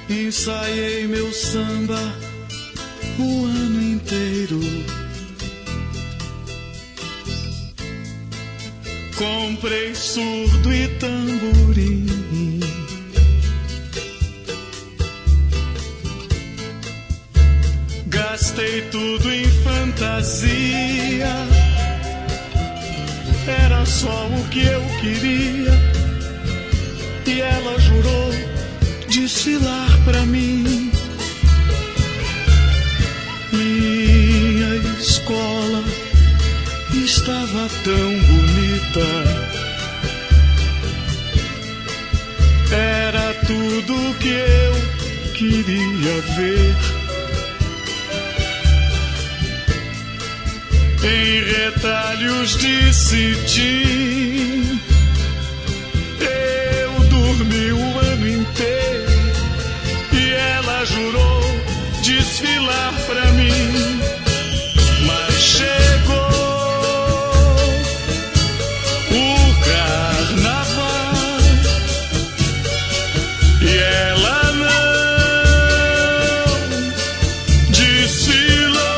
Ensaiei meu samba o ano inteiro. Comprei surdo e tamborim. Gastei tudo em fantasia. Era só o que eu queria. E ela jurou desfilar pra mim. Minha escola estava tão bonita. Era tudo que eu queria ver. Em retalhos de cetim, eu dormi o ano inteiro. E ela jurou desfilar pra mim. Mas chegou o carnaval e ela não desfilou.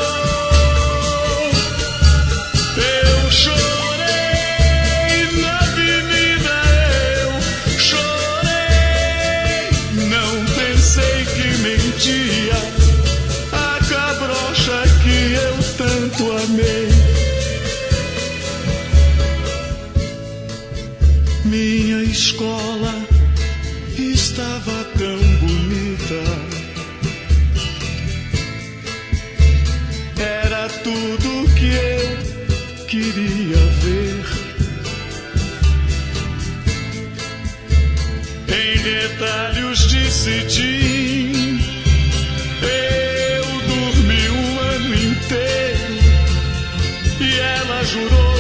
Eu chorei na avenida, eu chorei. Não pensei que mentia a cabrocha que eu tanto amei. Minha escola estava tão bonita. Era tudo que eu queria ver. Em retalhos de cetim, eu dormi o ano inteiro. E ela jurou